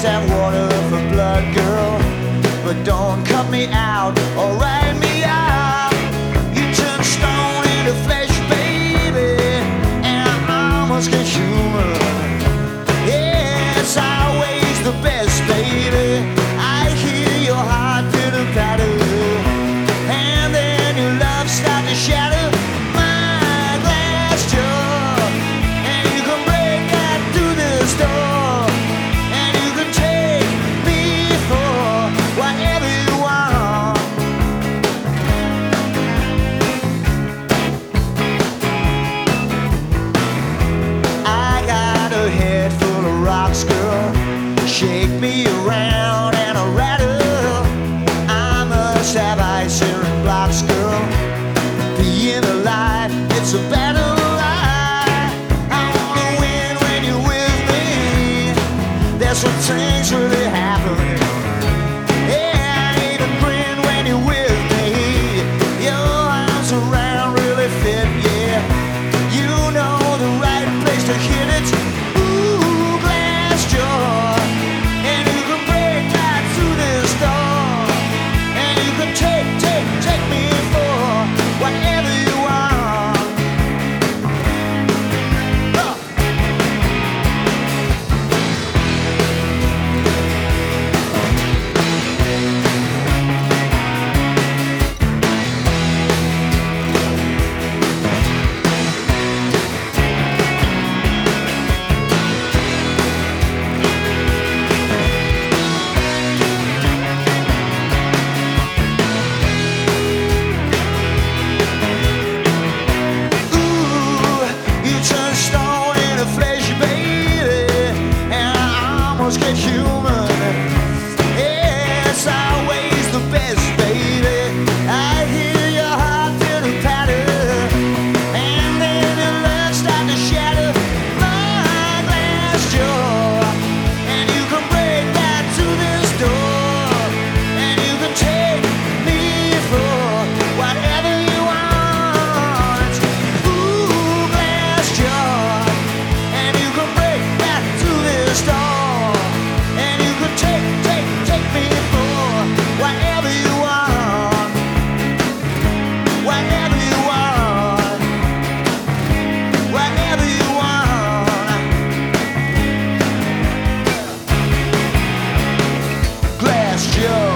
must have water for blood, girl, but don't cut me out or write me out. You turn stone into flesh, baby, and I almost get human. Yeah, it's always the best, baby. I hear your heart pitter patter, and then your love starts to shatter my glass jar, and you can break that through this door, and you can take me for whatever you want. I got a head full of rocks, girl. Shake me around and a rattle. I must have ice here in blocks, girl. Being alive, it's a battle. I wanna win when you're with me. There's some things really happening. Yeah, I need a grin when you're with me. Your arms around really fit, yeah. You know the right place to hit it. Ooh, glass jaw, and you can break right through this door, and you can take me for whatever you want. Ooh, you turn stone into flesh, baby, and I almost get human. Yeah, it's always the best, baby. I hear your heart pitter patter, and then your love start to shatter my glass jaw, and you can break that through this door, and you can take me for whatever you want. Ooh, glass jaw, and you can break that through this door, and you can take me for whatever you want. Whatever you want. Whatever you want. Glass jaw.